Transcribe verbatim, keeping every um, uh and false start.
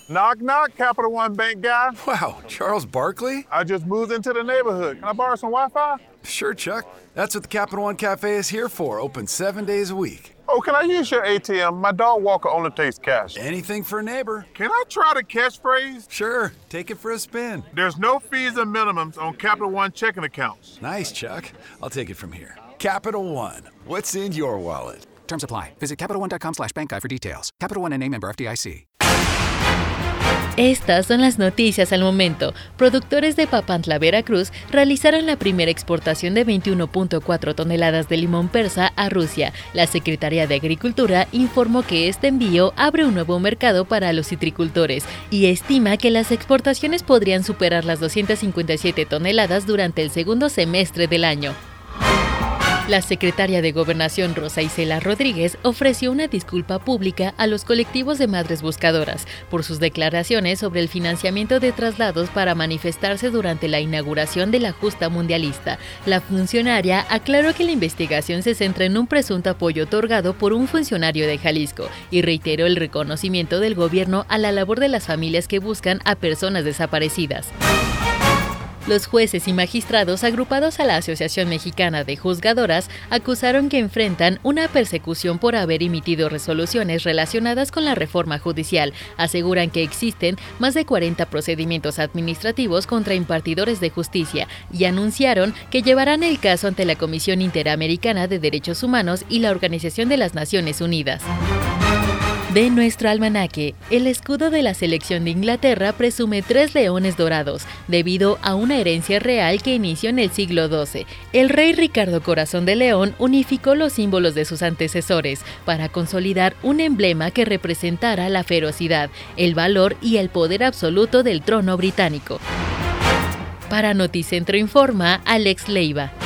Knock, knock, Capital One Bank guy. Wow, Charles Barkley? I just moved into the neighborhood. Can I borrow some Wi-Fi? Sure, Chuck. That's what the Capital One Cafe is here for, open seven days a week. Oh, can I use your A T M? My dog walker only takes cash. Anything for a neighbor. Can I try the catchphrase? Sure, take it for a spin. There's no fees and minimums on Capital One checking accounts. Nice, Chuck. I'll take it from here. Capital One, what's in your wallet? Terms apply. Visit CapitalOne.com slash bank guide for details. Capital One N A member F D I C. Estas son las noticias al momento. Productores de Papantla, Veracruz, realizaron la primera exportación de veintiuno punto cuatro toneladas de limón persa a Rusia. La Secretaría de Agricultura informó que este envío abre un nuevo mercado para los citricultores y estima que las exportaciones podrían superar las doscientas cincuenta y siete toneladas durante el segundo semestre del año. La secretaria de Gobernación Rosa Isela Rodríguez ofreció una disculpa pública a los colectivos de madres buscadoras por sus declaraciones sobre el financiamiento de traslados para manifestarse durante la inauguración de la justa mundialista. La funcionaria aclaró que la investigación se centra en un presunto apoyo otorgado por un funcionario de Jalisco y reiteró el reconocimiento del gobierno a la labor de las familias que buscan a personas desaparecidas. Los jueces y magistrados agrupados a la Asociación Mexicana de Juzgadoras acusaron que enfrentan una persecución por haber emitido resoluciones relacionadas con la reforma judicial. Aseguran que existen más de cuarenta procedimientos administrativos contra impartidores de justicia y anunciaron que llevarán el caso ante la Comisión Interamericana de Derechos Humanos y la Organización de las Naciones Unidas. De nuestro almanaque, el escudo de la selección de Inglaterra presume tres leones dorados, debido a una herencia real que inició en el siglo doce. El rey Ricardo Corazón de León unificó los símbolos de sus antecesores para consolidar un emblema que representara la ferocidad, el valor y el poder absoluto del trono británico. Para Noticentro Informa, Alex Leiva.